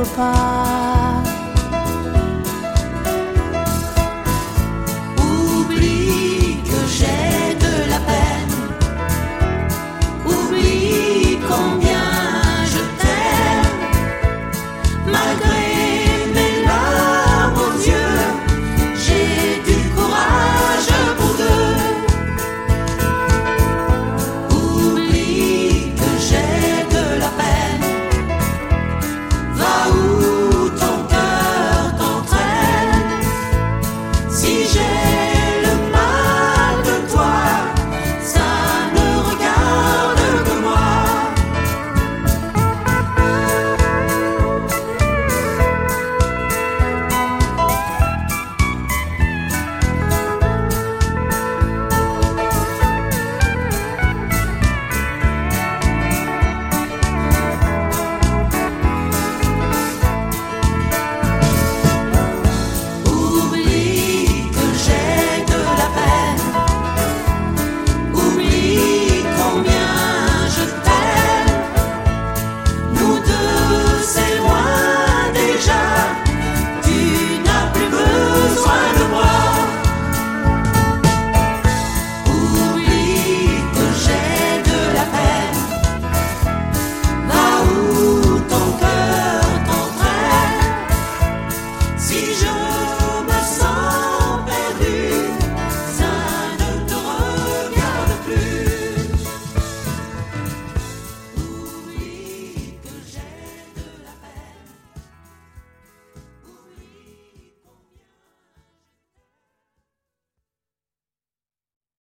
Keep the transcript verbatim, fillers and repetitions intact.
pas. Oublie que j'ai de la peine, oublie combien je t'aime, malgré mes larmes aux yeux, j'ai du courage pour deux. Oublie que j'ai de la peine, va où ton cœur t'entraîne. Si j'ai